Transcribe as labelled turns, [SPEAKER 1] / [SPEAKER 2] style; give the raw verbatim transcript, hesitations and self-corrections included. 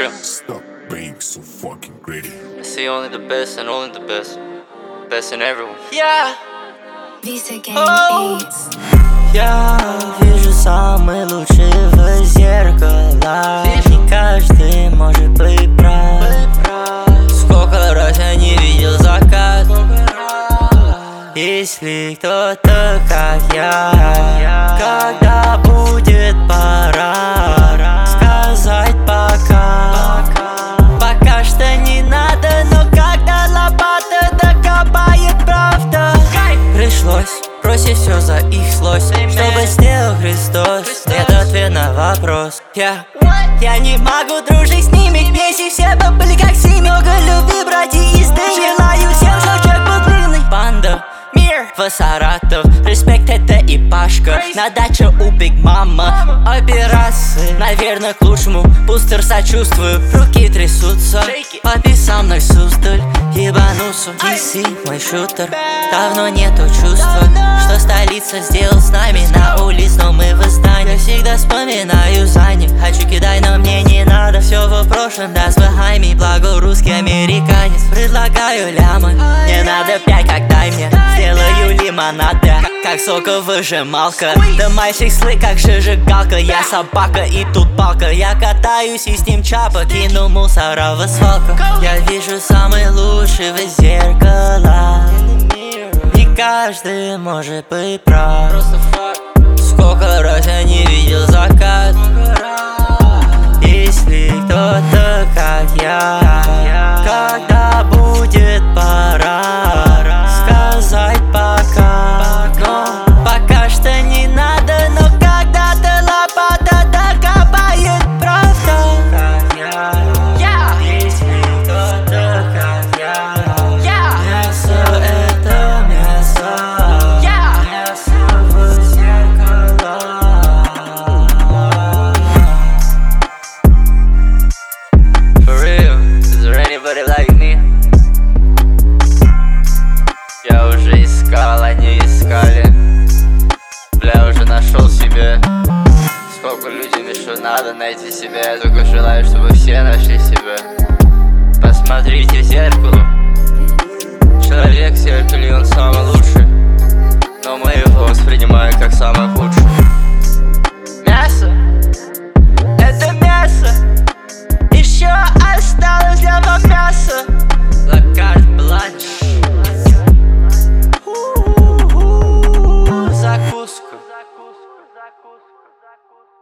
[SPEAKER 1] real.
[SPEAKER 2] Stop being so fucking greedy.
[SPEAKER 1] I see only the best and only the best. Best in everyone. Yeah.
[SPEAKER 3] Oh. Я вижу самый лучший в зеркало. Не каждый может быть прав. Сколько раз я не видел закат. Если кто-то как я, когда будет пора сказать пока. Пока что не надо, но когда лопата докопает правда. Пришлось бросить все за их злость, чтобы сделал Христос. Нет ответа на вопрос. Я, я не могу дружить с ними, если все бы были как семьи. Много любви, братья, и желаю всем, что человек был длинный. Банда, мир, в Саратов, респект, это и Пашка. На даче у Биг Мама, обе расы, наверное, к лучшему. Бустер сочувствую, руки трясутся. Папи со мной Суздаль, ебанулся. ди си мой шутер, давно нету чувства, что столица сделал с нами на улице, но мы в издании. Я всегда вспоминаю за них, хочу кидай, но мне не надо. Все в прошлом, да, с бэхами, благо русский американец. Предлагаю лямы, не надо пять, как дай мне. Сделаю лимонад, да, как соковыжималка. Да мальчик злый, как зажигалка. Я собака и тут палка. Я катаюсь и с ним чапа, кинул мусора в свалку. Я вижу самый лучший в зеркало. Не каждый может быть прав. Сколько раз я не видел закат. Если кто-то как я, когда будет пора сказать пока. Но пока что не надо, но когда-то лопата докопает правда. Как я, если кто-то как я, мясо это мясо, мясо в зеркало.
[SPEAKER 1] For real, is there anybody like me? Я уже искал, они искали. Бля, уже нашел себе. Сколько людям еще надо найти себя. Я только желаю, чтобы все нашли себя. Посмотрите в зеркало. Человек в зеркале, он самый лучший, но мы его воспринимаем как самый худший. Мясо, это мясо. Еще осталось для вас мясо. La carte blanche. Закуска.